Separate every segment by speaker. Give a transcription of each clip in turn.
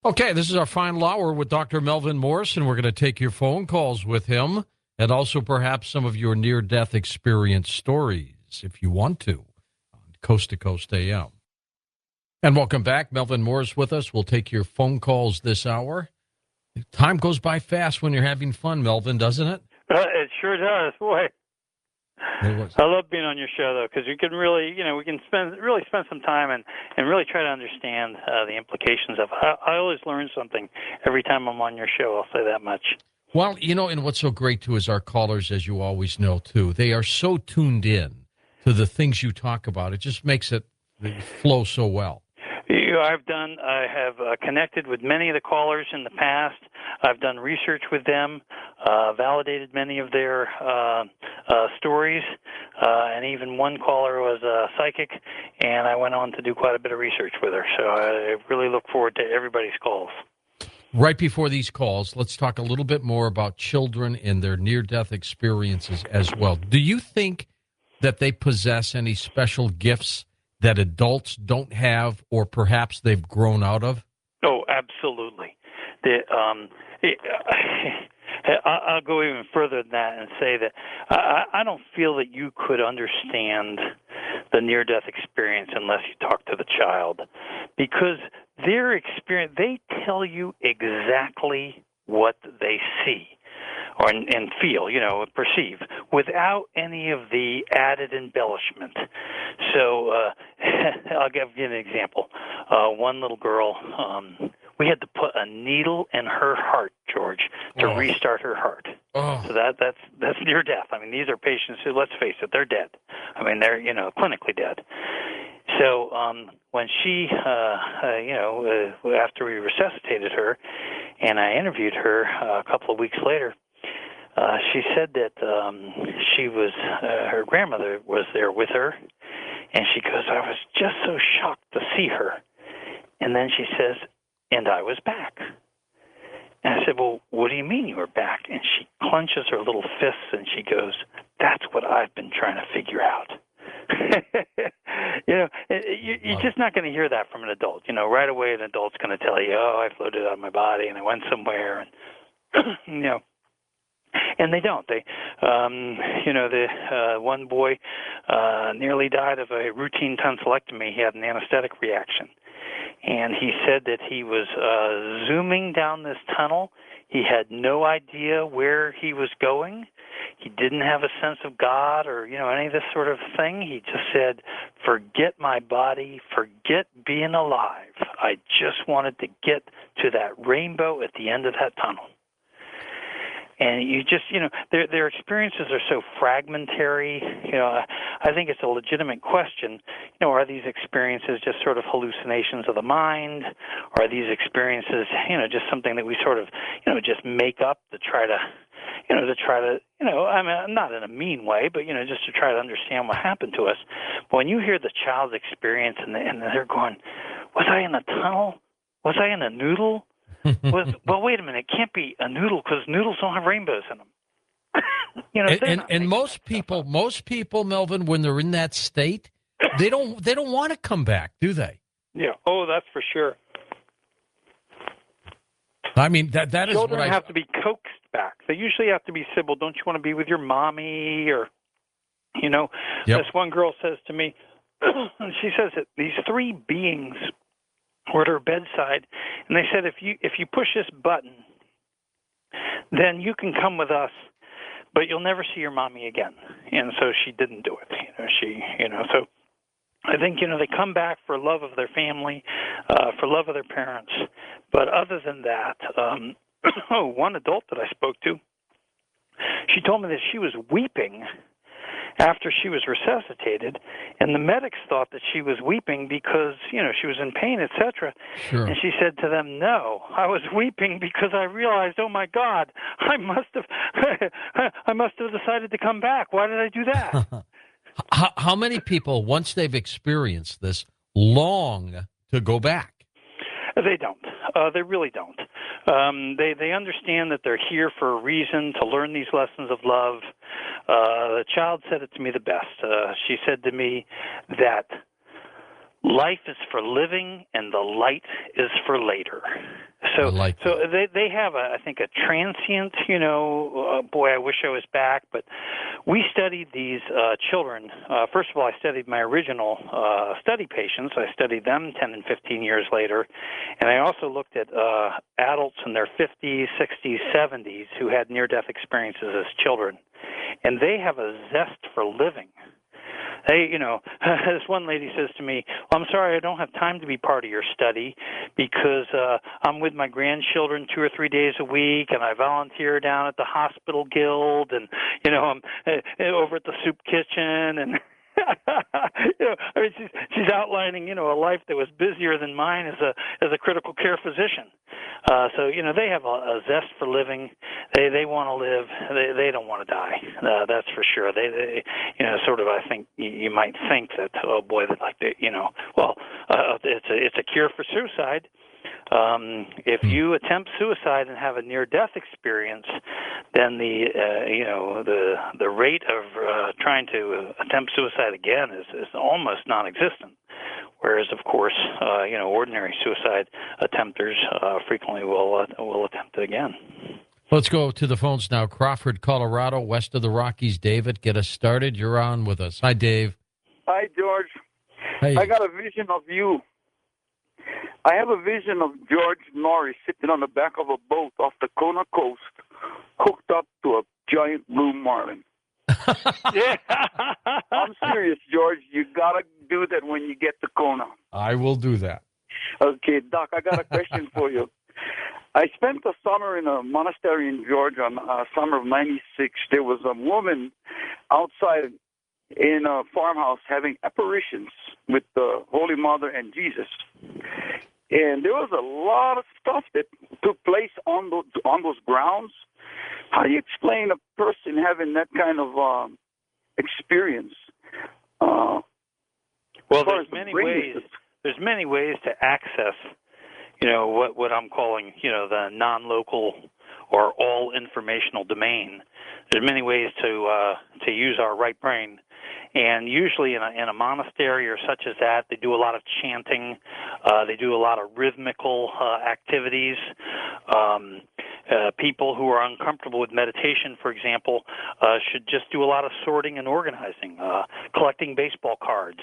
Speaker 1: Okay, this is our final hour with Dr. Melvin Morris, and we're going to take your phone calls with him and also perhaps some of your near-death experience stories, if you want on Coast to Coast AM. And welcome back. Melvin Morris with us. We'll take your phone calls this hour. Time goes by fast when you're having fun, Melvin, doesn't it?
Speaker 2: It sure does. Boy, I love being on your show though, because we can really, we can spend some time and really try to understand the implications of. I always learn something every time I'm on your show. I'll say that much.
Speaker 1: Well, and what's so great too is our callers, as you always know too, they are so tuned in to the things you talk about. It just makes it flow so well.
Speaker 2: I have connected with many of the callers in the past. I've done research with them, validated many of their stories, and even one caller was a psychic, and I went on to do quite a bit of research with her. So I really look forward to everybody's calls.
Speaker 1: Right before these calls, let's talk a little bit more about children and their near-death experiences as well. Do you think that they possess any special gifts that adults don't have, or perhaps they've grown out of?
Speaker 2: Oh, absolutely. I'll go even further than that and say that I don't feel that you could understand the near-death experience unless you talk to the child, because their experience, they tell you exactly what they see and feel, perceive, without any of the added embellishment. So I'll give you an example. One little girl, we had to put a needle in her heart, George, to restart her heart.
Speaker 1: Oh.
Speaker 2: So that's near death. I mean, these are patients who, let's face it, they're dead. I mean, they're clinically dead. So when she, after we resuscitated her, and I interviewed her a couple of weeks later, she said that she was her grandmother was there with her, and she goes, I was just so shocked to see her. And then she says, and I was back. And I said, well, what do you mean you were back? And she clenches her little fists and she goes, that's what I've been trying to figure out. You're just not going to hear that from an adult. Right away an adult's going to tell you, oh, I floated out of my body and I went somewhere, and and they don't. They, the one boy nearly died of a routine tonsillectomy. He had an anesthetic reaction, and he said that he was zooming down this tunnel. He had no idea where he was going. He didn't have a sense of God or, any of this sort of thing. He just said, forget my body, forget being alive. I just wanted to get to that rainbow at the end of that tunnel. And you just, their experiences are so fragmentary. I think it's a legitimate question. Are these experiences just sort of hallucinations of the mind? Are these experiences, just something that we sort of, just make up to try to, I mean, not in a mean way, but, just to try to understand what happened to us. But when you hear the child's experience and they're going, was I in a tunnel? Was I in a noodle? Well, wait a minute. It can't be a noodle because noodles don't have rainbows in them.
Speaker 1: And most people, Melvin, when they're in that state, they don't want to come back, do they?
Speaker 2: Yeah. Oh, that's for sure.
Speaker 1: I mean, that is what
Speaker 2: Children have to be coaxed back. They usually have to be said, well, don't you want to be with your mommy? Or,
Speaker 1: Yep.
Speaker 2: This one girl says to me, she says that these three beings were at her bedside, and they said, if you push this button, then you can come with us, but you'll never see your mommy again. And so she didn't do it. So I think, they come back for love of their family, for love of their parents. But other than that, one adult that I spoke to, she told me that she was weeping after she was resuscitated, and the medics thought that she was weeping because, she was in pain, etc.
Speaker 1: Sure.
Speaker 2: And she said to them, no, I was weeping because I realized, oh my God, I must have decided to come back. Why did I do that?
Speaker 1: How many people, once they've experienced this, long to go back?
Speaker 2: They don't. They really don't. They understand that they're here for a reason, to learn these lessons of love. The child said it to me the best. She said to me that Life is for living, and the light is for later.
Speaker 1: I like
Speaker 2: So they have, I think, a transient. Boy, I wish I was back. But we studied these children. First of all, I studied my original study patients. I studied them 10 and 15 years later, and I also looked at adults in their 50s, 60s, 70s who had near-death experiences as children, and they have a zest for living. This one lady says to me, well, I'm sorry, I don't have time to be part of your study because I'm with my grandchildren 2 or 3 days a week, and I volunteer down at the hospital guild, and, I'm over at the soup kitchen, and she's outlining, a life that was busier than mine as a critical care physician. So they have a zest for living. They want to live. They don't want to die. That's for sure. They sort of. I think you might think that, oh boy, they'd like to. It's a cure for suicide. If you attempt suicide and have a near-death experience, then the rate of trying to attempt suicide again is almost non-existent. Whereas, of course, ordinary suicide attempters frequently will attempt it again.
Speaker 1: Let's go to the phones now. Crawford, Colorado, west of the Rockies. David, get us started. You're on with us. Hi, Dave.
Speaker 3: Hi, George.
Speaker 1: Hey.
Speaker 3: I got a vision of you. I have a vision of George Norris sitting on the back of a boat off the Kona coast, hooked up to a giant blue marlin.
Speaker 2: Yeah.
Speaker 3: I'm serious, George. You got to do that when you get to Kona.
Speaker 1: I will do that.
Speaker 3: Okay, Doc, I got a question for you. I spent the summer in a monastery in Georgia, summer of '96. There was a woman outside in a farmhouse having apparitions with the Holy Mother and Jesus. And there was a lot of stuff that took place on those grounds. How do you explain a person having that kind of experience?
Speaker 2: Well, there's many ways. There's many ways to access, what I'm calling, the non-local or all informational domain. There's many ways to use our right brain. And usually in a monastery or such as that, they do a lot of chanting. They do a lot of rhythmical activities. People who are uncomfortable with meditation, for example, should just do a lot of sorting and organizing, collecting baseball cards,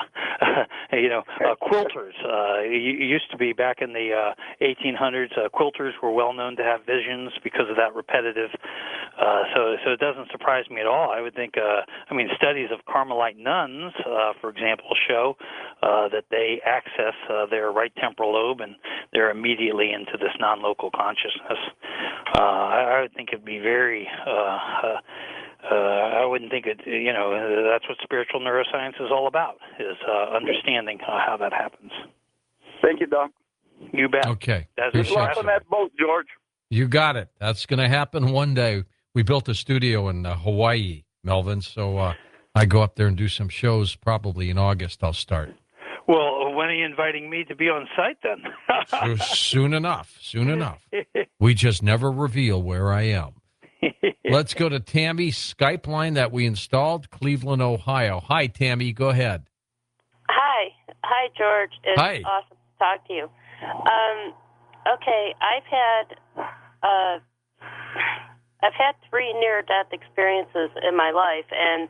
Speaker 2: quilters. It used to be back in the 1800s, quilters were well known to have visions because of that repetitive. So it doesn't surprise me at all. I would think, studies of Carmelite nuns, for example, show that they access their right temporal lobe and they're immediately into this non-local consciousness. I would think it'd be very. I wouldn't think it. That's what spiritual neuroscience is all about: is understanding how that happens.
Speaker 3: Thank you, Doc.
Speaker 2: You bet.
Speaker 1: Okay.
Speaker 3: Good luck on that boat, George.
Speaker 1: You got it. That's going to happen one day. We built a studio in Hawaii, Melvin, so I go up there and do some shows. Probably in August I'll start.
Speaker 2: Well, when are you inviting me to be on site then?
Speaker 1: Soon enough. We just never reveal where I am. Let's go to Tammy, Skype line that we installed, Cleveland, Ohio. Hi, Tammy. Go ahead.
Speaker 4: Hi, George. It's awesome to talk to you. Okay, I've had 3 near-death experiences in my life, and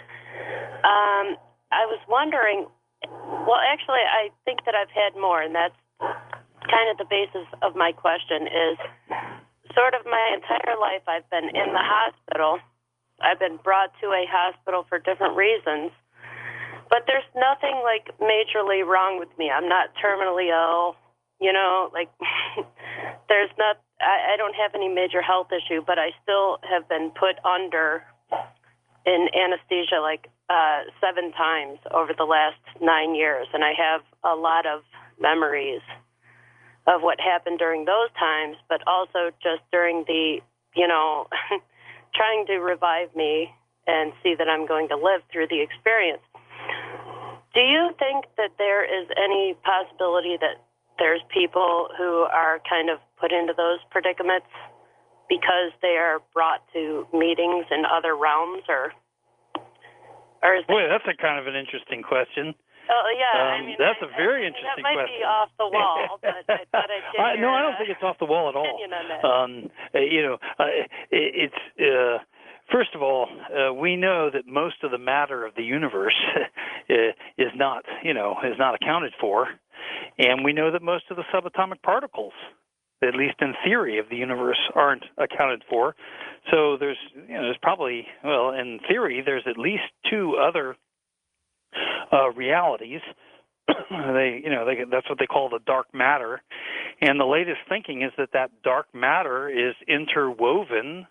Speaker 4: I was wondering. Well, actually, I think that I've had more, and that's kind of the basis of my question is sort of my entire life I've been in the hospital. I've been brought to a hospital for different reasons, but there's nothing, majorly wrong with me. I'm not terminally ill, there's not, I don't have any major health issue, but I still have been put under in anesthesia, 7 times over the last 9 years, and I have a lot of memories of what happened during those times, but also just during the, trying to revive me and see that I'm going to live through the experience. Do you think that there is any possibility that there's people who are kind of put into those predicaments because they are brought to meetings in other realms, or is
Speaker 2: Boy, that's a kind of an interesting question.
Speaker 4: Oh, yeah.
Speaker 2: That's a very interesting
Speaker 4: that might
Speaker 2: question.
Speaker 4: be off the wall, but I thought I'd get
Speaker 2: No,
Speaker 4: your,
Speaker 2: I don't think it's off the wall at all.
Speaker 4: opinion on that.
Speaker 2: It's first of all, we know that most of the matter of the universe is not accounted for, and we know that most of the subatomic particles, at least in theory, of the universe aren't accounted for. So there's probably, in theory, there's at least two other realities. That's what they call the dark matter, and the latest thinking is that dark matter is interwoven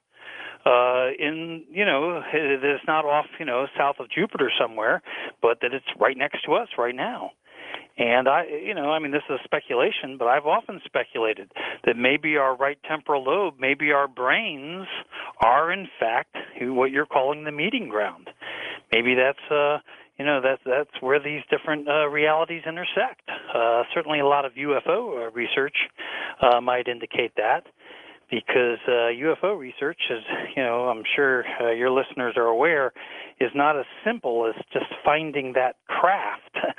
Speaker 2: it's not off south of Jupiter somewhere, but that it's right next to us right now. And this is a speculation, but I've often speculated that maybe our right temporal lobe, maybe our brains are in fact what you're calling the meeting ground. Maybe that's that's where these different realities intersect. Certainly a lot of UFO research might indicate that, because UFO research, as I'm sure your listeners are aware, is not as simple as just finding that craft.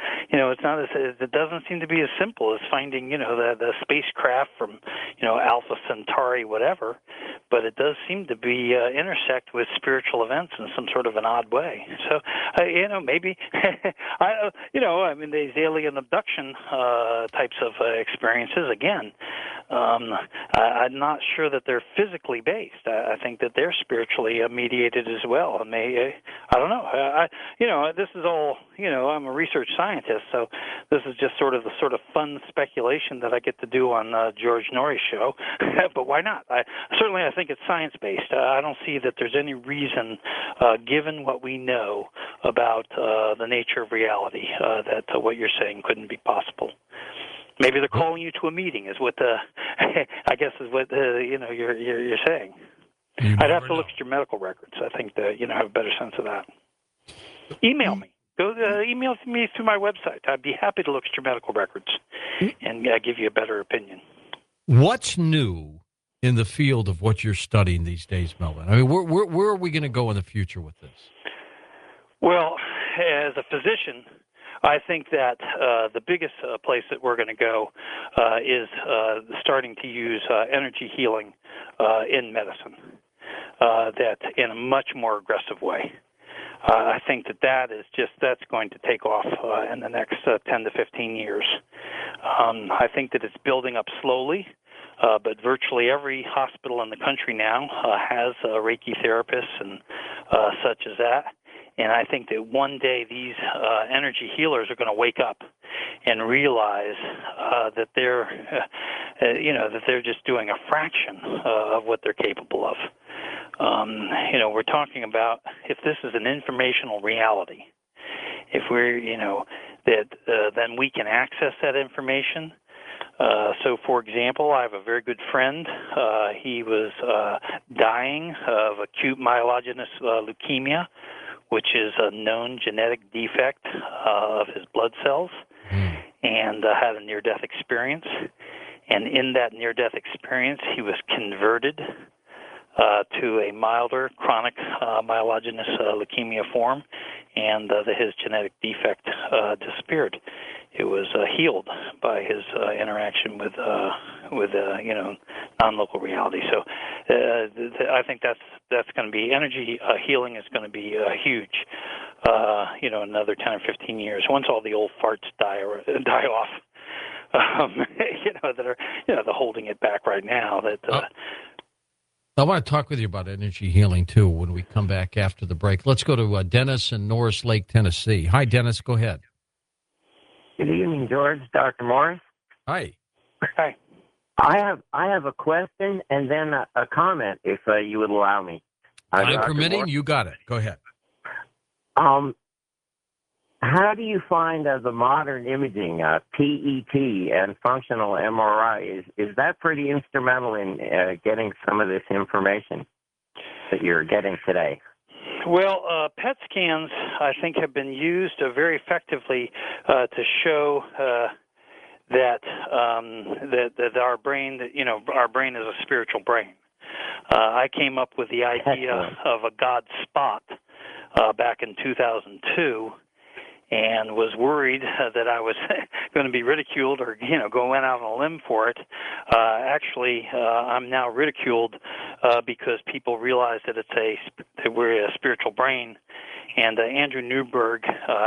Speaker 2: It doesn't seem to be as simple as finding the spacecraft from Alpha Centauri, whatever. But it does seem to be intersect with spiritual events in some sort of an odd way. So maybe these alien abduction types of experiences again. I'm not sure that they're physically based. I think that they're spiritually mediated as well. And I don't know. This is all. I'm a research scientist, so this is just sort of fun speculation that I get to do on George Norrie's show. But why not? I think it's science based. I don't see that there's any reason, given what we know about the nature of reality, that what you're saying couldn't be possible. Maybe they're calling you to a meeting, is what I guess is what you're saying. I'd have to look at your medical records. I think that have a better sense of that. Email me. Go email me through my website. I'd be happy to look at your medical records and give you a better opinion.
Speaker 1: What's new in the field of what you're studying these days, Melvin? I mean, where are we going to go in the future with this?
Speaker 2: Well, as a physician, I think that the biggest place that we're going to go is starting to use energy healing in medicine, that in a much more aggressive way. I think that's going to take off in the next 10 to 15 years. I think that it's building up slowly, but virtually every hospital in the country now has Reiki therapists and such as that. And I think that one day these energy healers are going to wake up and realize that they're just doing a fraction of what they're capable of. We're talking about if this is an informational reality, if we're then we can access that information. So, for example, I have a very good friend. He was dying of acute myelogenous leukemia, which is a known genetic defect of his blood cells, and had a near-death experience. And in that near-death experience, he was converted to a milder chronic myelogenous leukemia form, and his genetic defect disappeared. It was healed by his interaction with non-local reality. So I think that's going to be energy healing is going to be huge. Another 10 or 15 years, once all the old farts die off. That are they're holding it back right now.
Speaker 1: I want to talk with you about energy healing, too, when we come back after the break. Let's go to Dennis in Norris Lake, Tennessee. Hi, Dennis. Go ahead.
Speaker 5: Good evening, George. Dr. Morris.
Speaker 1: Hi.
Speaker 2: Hi.
Speaker 5: I have a question and then a comment, if you would allow me.
Speaker 1: I'm permitting. You got it. Go ahead.
Speaker 5: How do you find the modern imaging, PET and functional MRI, is that pretty instrumental in getting some of this information that you're getting today?
Speaker 2: Well, PET scans, I think, have been used very effectively to show that our brain, our brain is a spiritual brain. I came up with the idea of a God spot back in 2002. and was worried that I was going to be ridiculed or, going out on a limb for it. Actually, I'm now ridiculed because people realize that that we're a spiritual brain. And Andrew Newberg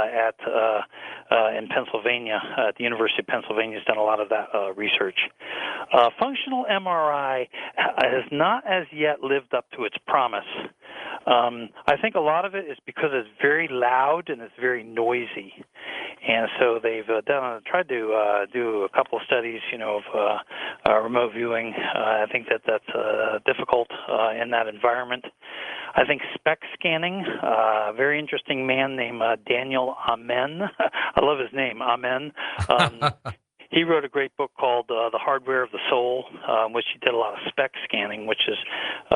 Speaker 2: in Pennsylvania, at the University of Pennsylvania, has done a lot of that research. Functional MRI has not as yet lived up to its promise. I think a lot of it is because it's very loud and it's very noisy. And so they've tried to do a couple of studies, of remote viewing. I think that's difficult in that environment. I think SPECT scanning, a very interesting man named Daniel Amen. I love his name, Amen. He wrote a great book called The Hardware of the Soul, which he did a lot of SPECT scanning, which is,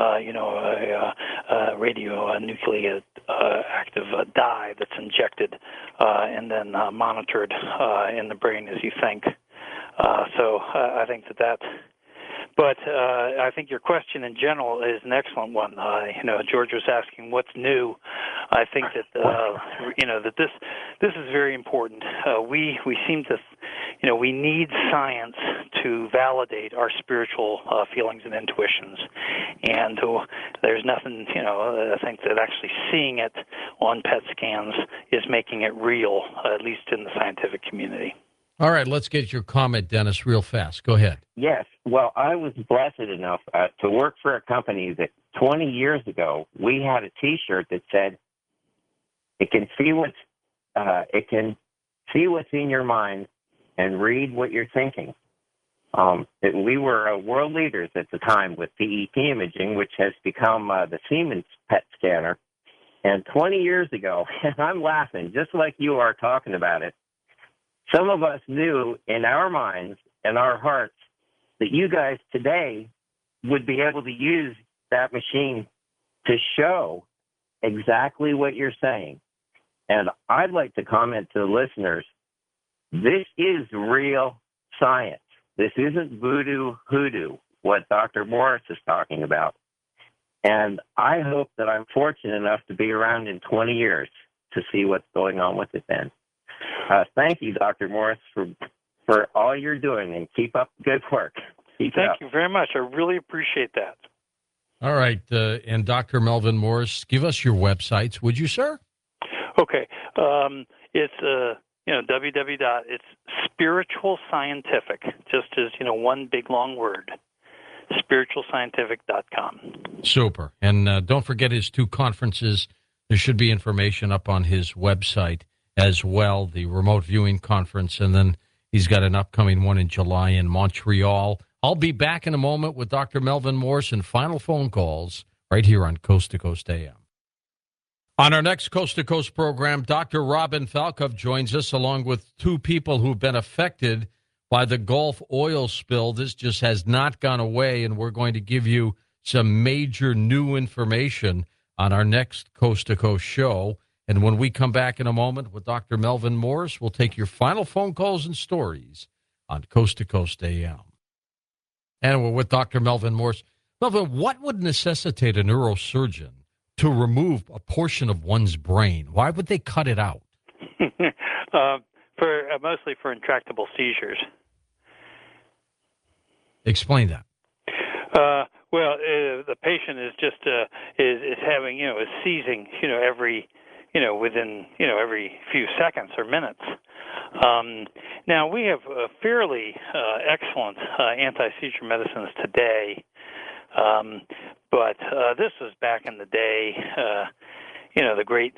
Speaker 2: a radionuclide active dye that's injected and then monitored in the brain as you think. So I think that. But I think your question in general is an excellent one. George was asking what's new. I think that that this is very important. We seem to, we need science to validate our spiritual feelings and intuitions, and there's nothing. I think that actually seeing it on PET scans is making it real, at least in the scientific community.
Speaker 1: All right, let's get your comment, Dennis, real fast. Go ahead.
Speaker 5: Yes. Well, I was blessed enough to work for a company that 20 years ago, we had a T-shirt that said, it can see what's in your mind and read what you're thinking. We were world leaders at the time with PET imaging, which has become the Siemens PET scanner. And 20 years ago, and I'm laughing, just like you are talking about it, some of us knew in our minds and our hearts that you guys today would be able to use that machine to show exactly what you're saying. And I'd like to comment to the listeners, this is real science. This isn't voodoo hoodoo, what Dr. Morris is talking about. And I hope that I'm fortunate enough to be around in 20 years to see what's going on with it then. Thank you, Dr. Morris, for all you're doing, and keep up the good work.
Speaker 2: Thank you very much. I really appreciate that.
Speaker 1: All right, and Dr. Melvin Morris, give us your websites, would you, sir?
Speaker 2: Okay. It's it's spiritual scientific, just as one big long word. spiritualscientific.com.
Speaker 1: Super. And don't forget his 2 conferences. There should be information up on his website as well, the remote viewing conference, and then he's got an upcoming one in July in Montreal. I'll be back in a moment with Dr. Melvin Morris and final phone calls right here on Coast to Coast AM. On our next Coast to Coast program, Dr. Robin Falkov joins us along with 2 people who've been affected by the Gulf oil spill. This just has not gone away, and we're going to give you some major new information on our next Coast to Coast show. And when we come back in a moment with Dr. Melvin Morris, we'll take your final phone calls and stories on Coast to Coast AM. And we're with Dr. Melvin Morris. Melvin, what would necessitate a neurosurgeon to remove a portion of one's brain? Why would they cut it out?
Speaker 2: Mostly for intractable seizures.
Speaker 1: Explain that.
Speaker 2: The patient is just is having is seizing every within every few seconds or minutes. Now we have fairly excellent anti-seizure medicines today, but this was back in the day. The great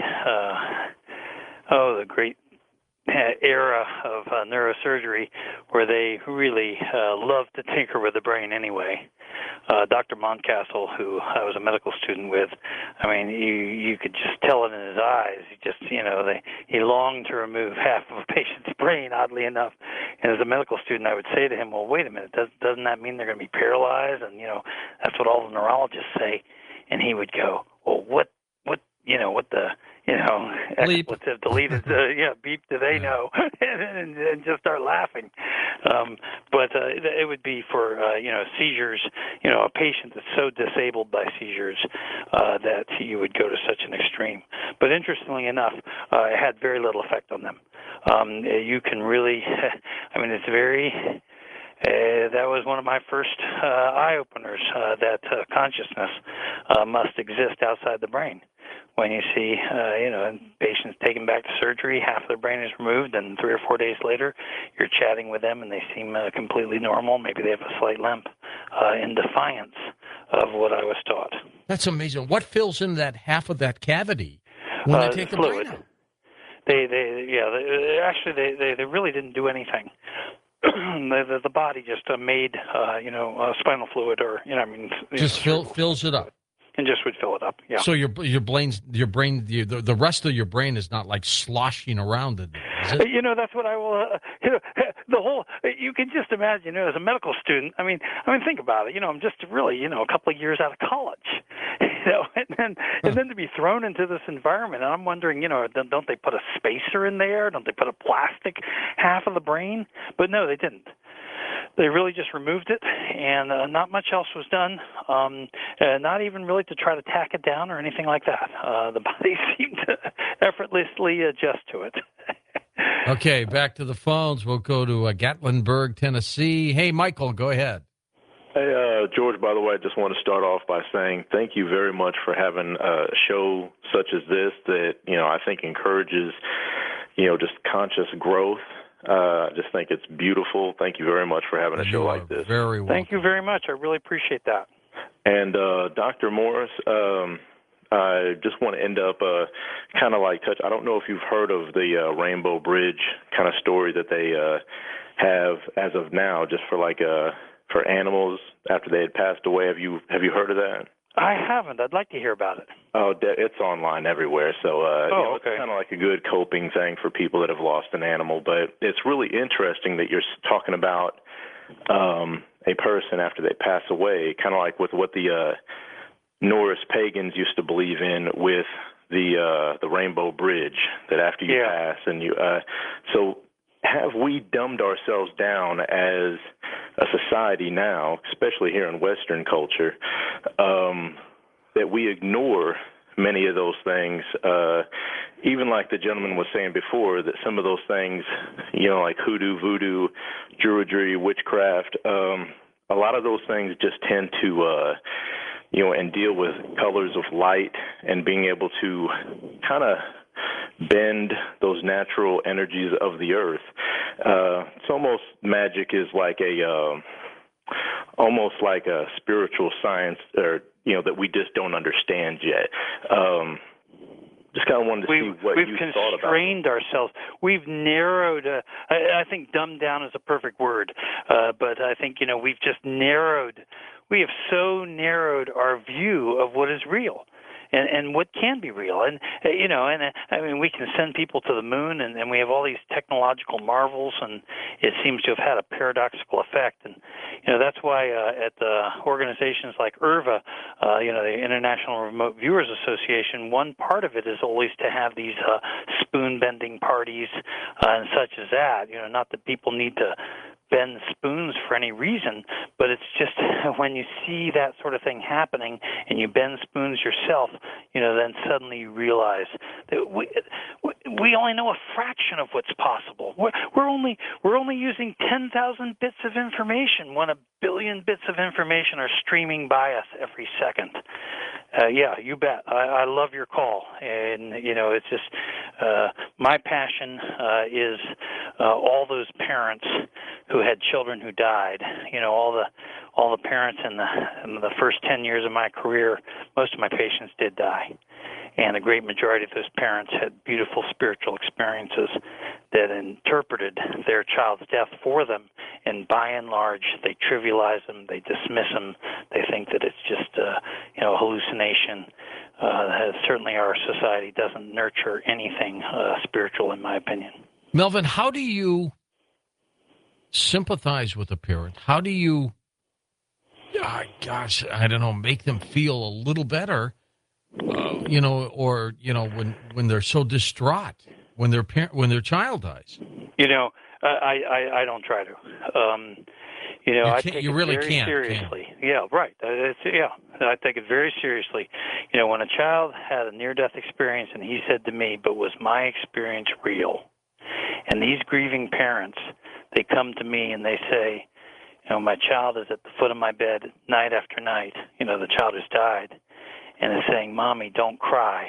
Speaker 2: era of neurosurgery, where they really loved to tinker with the brain anyway. Dr. Montcastle, who I was a medical student with, I mean, you could just tell it in his eyes. He longed to remove half of a patient's brain, oddly enough. And as a medical student, I would say to him, well, wait a minute, doesn't that mean they're going to be paralyzed? And, that's what all the neurologists say. And he would go, well, what the
Speaker 1: Bleep.
Speaker 2: expletive deleted, beep, do they know, and just start laughing. But it would be for, seizures, a patient that's so disabled by seizures that you would go to such an extreme. But interestingly enough, it had very little effect on them. You can really, it's very... that was one of my first eye-openers, that consciousness must exist outside the brain. When you see, patients taken back to surgery, half of their brain is removed, and 3 or 4 days later, you're chatting with them, and they seem completely normal. Maybe they have a slight limp in defiance of what I was taught.
Speaker 1: That's amazing. What fills in that half of that cavity when they take the
Speaker 2: fluid.
Speaker 1: brain out?
Speaker 2: They really didn't do anything. The body just made spinal fluid, or
Speaker 1: just fills it up,
Speaker 2: and just would fill it up. Yeah.
Speaker 1: So your brain, the rest of your brain is not like sloshing around in there, is it?
Speaker 2: That's what I will. The whole. You can just imagine. As a medical student, think about it. I'm just really, a couple of years out of college. And then to be thrown into this environment, and I'm wondering, don't they put a spacer in there? Don't they put a plastic half of the brain? But no, they didn't. They really just removed it, and not much else was done, not even really to try to tack it down or anything like that. The body seemed to effortlessly adjust to it.
Speaker 1: Okay, back to the phones. We'll go to Gatlinburg, Tennessee. Hey, Michael, go ahead.
Speaker 6: Hey, George, by the way, I just want to start off by saying thank you very much for having a show such as this that, I think encourages, just conscious growth. I just think it's beautiful. Thank you very much for having a show like this.
Speaker 1: Very welcome.
Speaker 2: Thank you very much. I really appreciate that.
Speaker 6: And Dr. Morris, I just want to end up kind of like touch. I don't know if you've heard of the Rainbow Bridge kind of story that they have as of now, just for for animals after they had passed away. Have you heard of that?
Speaker 2: I haven't. I'd like to hear about it.
Speaker 6: Oh, it's online everywhere. So
Speaker 2: okay.
Speaker 6: It's kind of like a good coping thing for people that have lost an animal. But it's really interesting that you're talking about a person after they pass away, kind of like with what the Norse pagans used to believe in with the Rainbow Bridge, that after you pass and you so have we dumbed ourselves down as a society now, especially here in Western culture, that we ignore many of those things, even like the gentleman was saying before, that some of those things, like hoodoo, voodoo, druidry, witchcraft, a lot of those things just tend to, and deal with colors of light and being able to kind of bend those natural energies of the earth. It's almost magic is like almost like a spiritual science, or that we just don't understand yet. Just kind of wanted to see what you thought about it. We've
Speaker 2: constrained ourselves. We've narrowed. I think dumbed down is a perfect word, but I think we've just narrowed. We have so narrowed our view of what is real. And what can be real. And, we can send people to the moon, and we have all these technological marvels, and it seems to have had a paradoxical effect. And, that's why at organizations like IRVA, the International Remote Viewers Association, one part of it is always to have these spoon-bending parties and such as that. Not that people need to bend spoons for any reason, but it's just when you see that sort of thing happening and you bend spoons yourself, then suddenly you realize that we only know a fraction of what's possible. We're only using 10,000 bits of information when 1 billion bits of information are streaming by us every second. Yeah, you bet. I love your call, and it's just my passion is all those parents who had children who died. All the parents in the first 10 years of my career. Most of my patients did die, and the great majority of those parents had beautiful spiritual experiences that interpreted their child's death for them. And by and large, they trivialize them, they dismiss them, they think that it's just a hallucination. Certainly, our society doesn't nurture anything spiritual, in my opinion.
Speaker 1: Melvin, how do you sympathize with a parent? How do you, I don't know, make them feel a little better when they're so distraught when their child dies.
Speaker 2: I don't try to. I take
Speaker 1: You
Speaker 2: it
Speaker 1: really
Speaker 2: very
Speaker 1: can't,
Speaker 2: seriously. Yeah, right. I take it very seriously. When a child had a near-death experience, and he said to me, "But was my experience real?" And these grieving parents, they come to me and they say, my child is at the foot of my bed night after night. The child has died, and is saying, "Mommy, don't cry."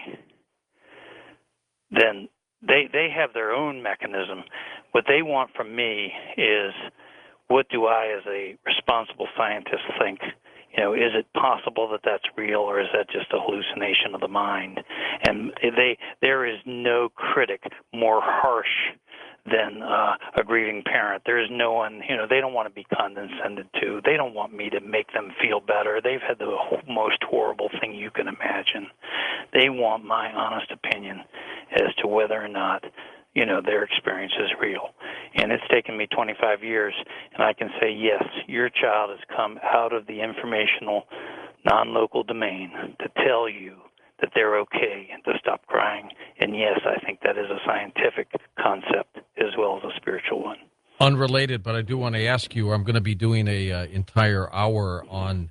Speaker 2: Then they have their own mechanism. What they want from me is, what do I, as a responsible scientist, think? Is it possible that that's real, or is that just a hallucination of the mind? And there is no critic more harsh than a grieving parent. There is no one, they don't want to be condescended to. They don't want me to make them feel better. They've had the most horrible thing you can imagine. They want my honest opinion as to whether or not their experience is real. And it's taken me 25 years, and I can say, yes, your child has come out of the informational, non-local domain to tell you that they're okay and to stop crying. And yes, I think that is a scientific concept as well as a spiritual one.
Speaker 1: Unrelated, but I do want to ask you, I'm going to be doing a entire hour on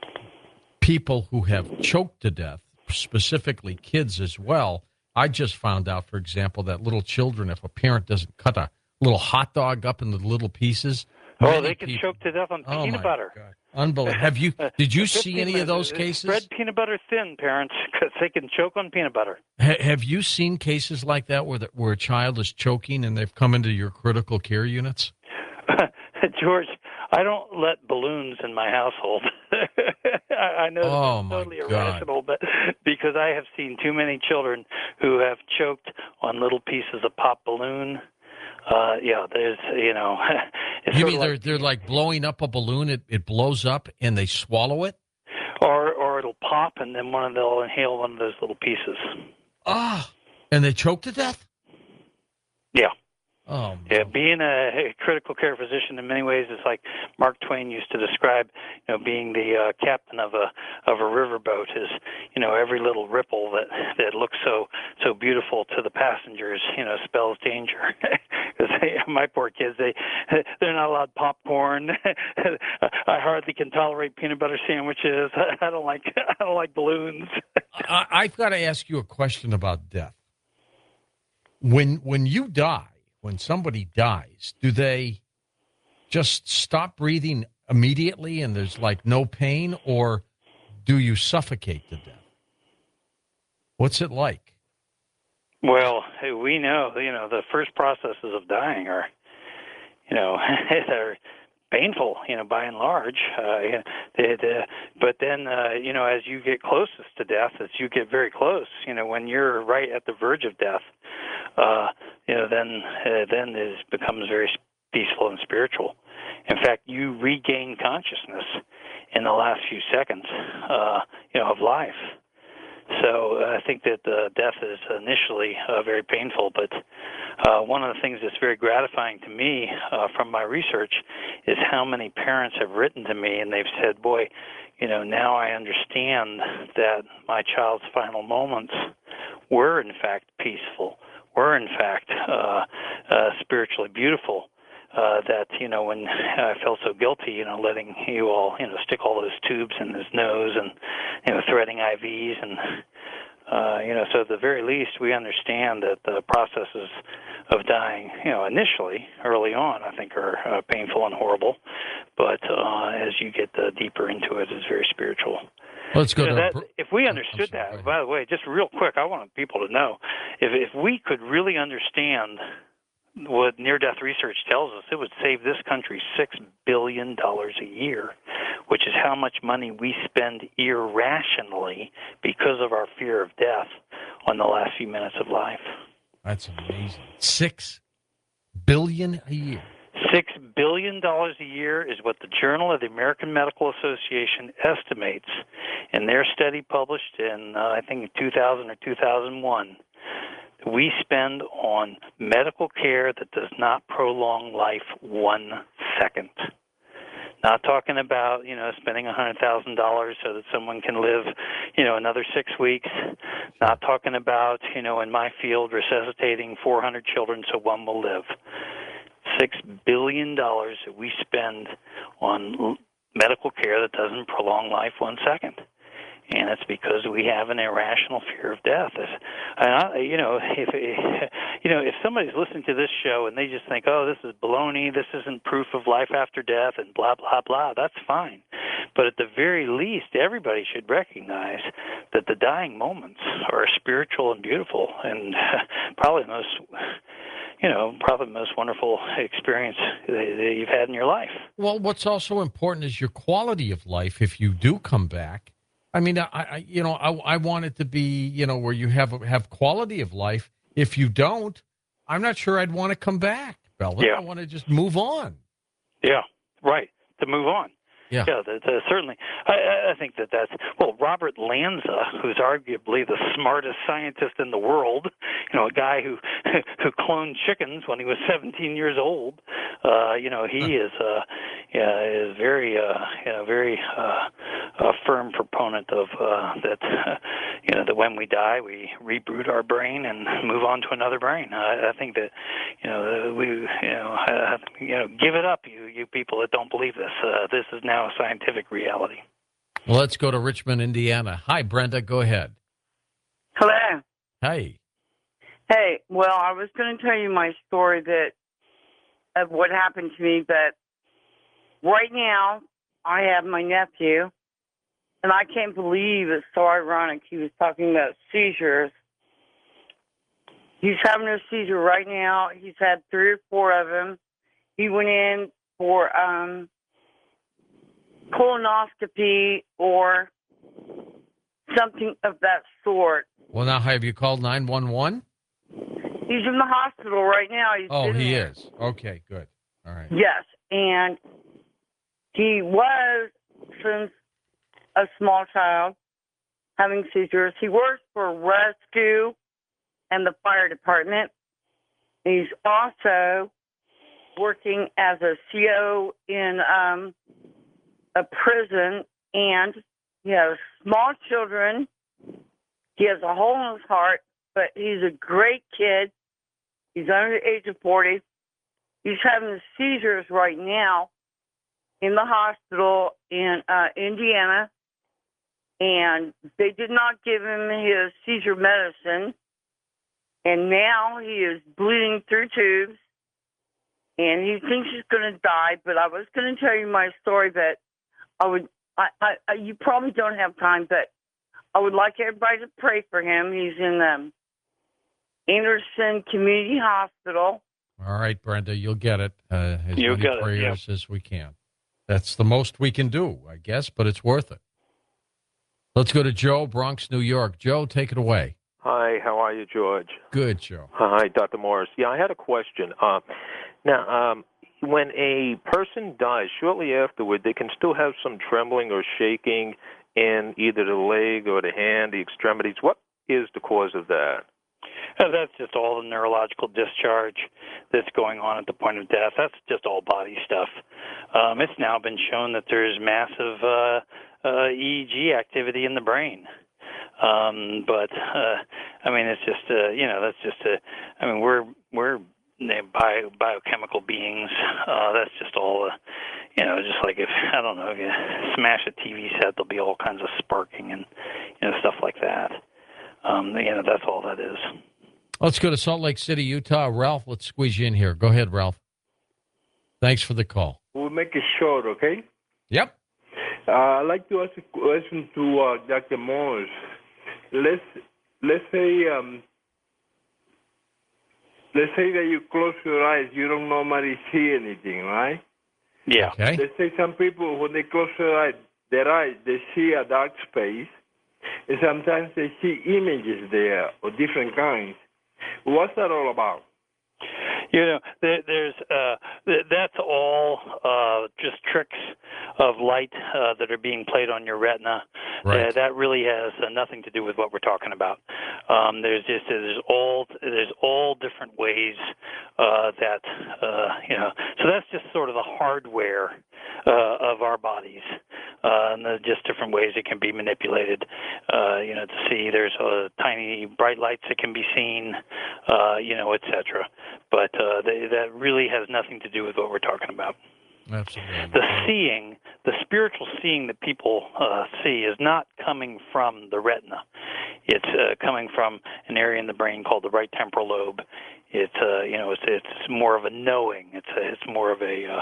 Speaker 1: people who have choked to death, specifically kids as well. I just found out, for example, that little children, if a parent doesn't cut a little hot dog up into little pieces.
Speaker 2: They can choke to death on peanut butter.
Speaker 1: God. Unbelievable. Did you see any of those cases?
Speaker 2: Spread peanut butter thin, parents, because they can choke on peanut butter.
Speaker 1: Have you seen cases like that where a child is choking and they've come into your critical care units?
Speaker 2: George, I don't let balloons in my household. I know it's totally irrational, but because I have seen too many children who have choked on little pieces of pop balloon. There's,
Speaker 1: you mean they're like blowing up a balloon, it blows up and they swallow it?
Speaker 2: Or it'll pop and then they'll inhale one of those little pieces.
Speaker 1: And they choke to death?
Speaker 2: Yeah.
Speaker 1: Oh,
Speaker 2: yeah, being a critical care physician in many ways is like Mark Twain used to describe, being the captain of a riverboat is, every little ripple that looks so beautiful to the passengers, spells danger. Because my poor kids, they're not allowed popcorn. I hardly can tolerate peanut butter sandwiches. I don't like balloons.
Speaker 1: I've got to ask you a question about death. When you die, when somebody dies, do they just stop breathing immediately and there's like no pain, or do you suffocate to death? What's it like?
Speaker 2: Well, we know, the first processes of dying are, they're painful, by and large. But then, as you get closest to death, as you get very close, when you're right at the verge of death, then it becomes very peaceful and spiritual. In fact, you regain consciousness in the last few seconds, of life. So I think that death is initially very painful, but one of the things that's very gratifying to me from my research is how many parents have written to me and they've said, boy, now I understand that my child's final moments were in fact peaceful, were in fact spiritually beautiful. That, when I felt so guilty, letting you all, stick all those tubes in his nose and, threading IVs and, so at the very least we understand that the processes of dying, initially, early on, I think are painful and horrible, but as you get deeper into it, it's very spiritual.
Speaker 1: Let's go
Speaker 2: if we understood that, by the way, just real quick, I want people to know, if we could really understand what near-death research tells us, it would save this country $6 billion a year, which is how much money we spend irrationally because of our fear of death on the last few minutes of life.
Speaker 1: That's amazing. $6 billion a year.
Speaker 2: $6 billion a year is what the Journal of the American Medical Association estimates in their study published in, I think, 2000 or 2001. We spend on medical care that does not prolong life 1 second. Not talking about, spending $100,000 so that someone can live, another 6 weeks. Not talking about, in my field, resuscitating 400 children so one will live. $6 billion that we spend on medical care that doesn't prolong life 1 second. And it's because we have an irrational fear of death. If somebody's listening to this show and they just think, oh, this is baloney, this isn't proof of life after death, and blah, blah, blah, that's fine. But at the very least, everybody should recognize that the dying moments are spiritual and beautiful, and probably the most wonderful experience that you've had in your life.
Speaker 1: Well, what's also important is your quality of life if you do come back. I mean, I want it to be, where you have quality of life. If you don't, I'm not sure I'd want to come back, Belvin.
Speaker 2: Yeah.
Speaker 1: I want to just move on.
Speaker 2: Yeah, right, to move on.
Speaker 1: Yeah,
Speaker 2: certainly. I think that's Robert Lanza, who's arguably the smartest scientist in the world. A guy who cloned chickens when he was 17 years old. He is very a firm proponent of that. That when we die, we reboot our brain and move on to another brain. I think that give it up, you people that don't believe this. This is now a scientific reality.
Speaker 1: Well, let's go to Richmond, Indiana. Hi, Brenda. Go ahead.
Speaker 7: Hello.
Speaker 1: Hey.
Speaker 7: Hey, well, I was going to tell you my story of what happened to me, but right now I have my nephew, and I can't believe it's so ironic. He was talking about seizures. He's having a seizure right now. He's had 3 or 4 of them. He went in for colonoscopy or something of that sort.
Speaker 1: Well, now, have you called 911?
Speaker 7: He's in the hospital right now.
Speaker 1: He is. Okay, good. All right.
Speaker 7: Yes, and he was, since a small child, having seizures. He works for rescue and the fire department. He's also working as a CO in a prison, and he has small children. He has a hole in his heart, but he's a great kid. He's under the age of 40. He's having seizures right now in the hospital in Indiana, and they did not give him his seizure medicine, and now he is bleeding through tubes, and he thinks he's going to die. But I was going to tell you my story, but you probably don't have time, but I would like everybody to pray for him. He's in Anderson Community Hospital.
Speaker 1: All right, Brenda, you'll get it. As
Speaker 2: You'll
Speaker 1: many
Speaker 2: get it,
Speaker 1: prayers as we can. That's the most we can do, I guess, but it's worth it. Let's go to Joe, Bronx, New York. Joe, take it away.
Speaker 8: Hi, how are you, George?
Speaker 1: Good, Joe.
Speaker 8: Hi, Dr. Morris. Yeah, I had a question. When a person dies, shortly afterward, they can still have some trembling or shaking in either the leg or the hand, the extremities. What is the cause of that?
Speaker 2: That's just all the neurological discharge that's going on at the point of death. That's just all body stuff. It's now been shown that there's massive EEG activity in the brain. It's just, that's just we're biochemical beings. That's just all, just like if you smash a TV set, there'll be all kinds of sparking and, stuff like that. That's all that is.
Speaker 1: Let's go to Salt Lake City, Utah. Ralph, let's squeeze you in here. Go ahead, Ralph. Thanks for the call.
Speaker 9: We'll make it short, okay?
Speaker 1: Yep.
Speaker 9: I'd like to ask a question to Dr. Morris. Let's say that you close your eyes, you don't normally see anything, right?
Speaker 2: Yeah.
Speaker 1: Okay.
Speaker 9: Let's say some people, when they close their eyes, they see a dark space, and sometimes they see images there of different kinds. What's that all about?
Speaker 2: There's that's all just tricks of light that are being played on your retina.
Speaker 1: Right.
Speaker 2: That really has nothing to do with what we're talking about. There's all different ways that So that's just sort of the hardware of our bodies, and just different ways it can be manipulated. To see there's tiny bright lights that can be seen, etc. But that really has nothing to do with what we're talking about.
Speaker 1: Absolutely.
Speaker 2: The spiritual seeing that people see is not coming from the retina. It's coming from an area in the brain called the right temporal lobe. It's more of a knowing. It's more of a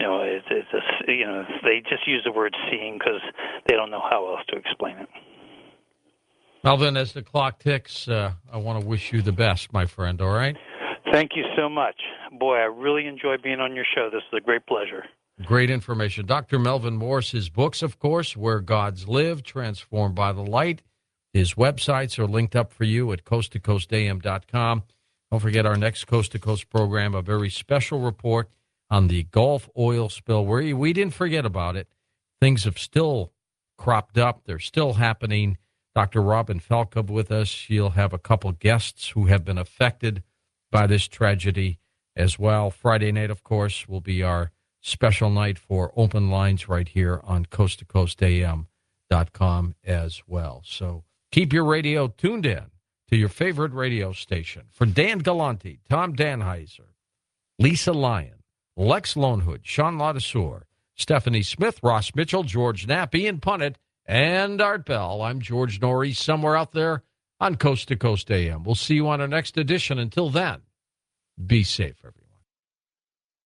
Speaker 2: they just use the word seeing because they don't know how else to explain it.
Speaker 1: Melvin, as the clock ticks, I want to wish you the best, my friend. All right.
Speaker 2: Thank you so much. Boy, I really enjoy being on your show. This is a great pleasure.
Speaker 1: Great information. Dr. Melvin Morse, his books, of course, Where Gods Live, Transformed by the Light. His websites are linked up for you at coasttocoastam.com. Don't forget our next Coast to Coast program, a very special report on the Gulf oil spill. We didn't forget about it. Things have still cropped up. They're still happening. Dr. Robin Falkub with us. She'll have a couple guests who have been affected by this tragedy as well. Friday night, of course, will be our special night for open lines right here on coasttocoastam.com as well. So keep your radio tuned in to your favorite radio station. For Dan Galante, Tom Danheiser, Lisa Lyon, Lex Lonehood, Sean Ladesseur, Stephanie Smith, Ross Mitchell, George Knapp, Ian Punnett, and Art Bell, I'm George Norrie, somewhere out there on Coast to Coast AM. We'll see you on our next edition. Until then, be safe, everyone.